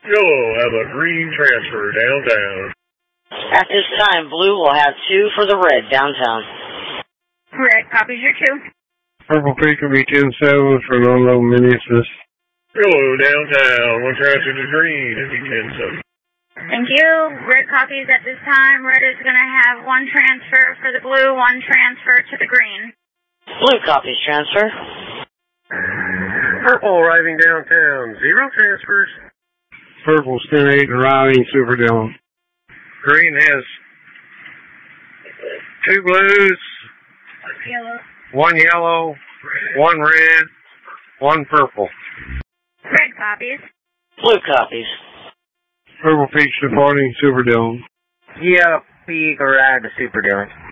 Yellow have a green transfer downtown. At this time, blue will have 2 for the red downtown. Red copies your 2. Purple Peak will be 10-7 for Lolo Mini-Assist. Yellow downtown, 1 transfer to green and be 10-7. Thank you. Red copies at this time. Red is going to have 1 transfer for the blue, 1 transfer to the green. Blue copies transfer. Purple arriving downtown, 0 transfers. Purple's 10-8 arriving Super Dillon. Green has 2 blues, Yellow. 1 yellow, 1 red, 1 purple. Red copies. Blue copies. Purple Peak supporting Super Dillon. Yeah, Peak arrived to Super Dillon.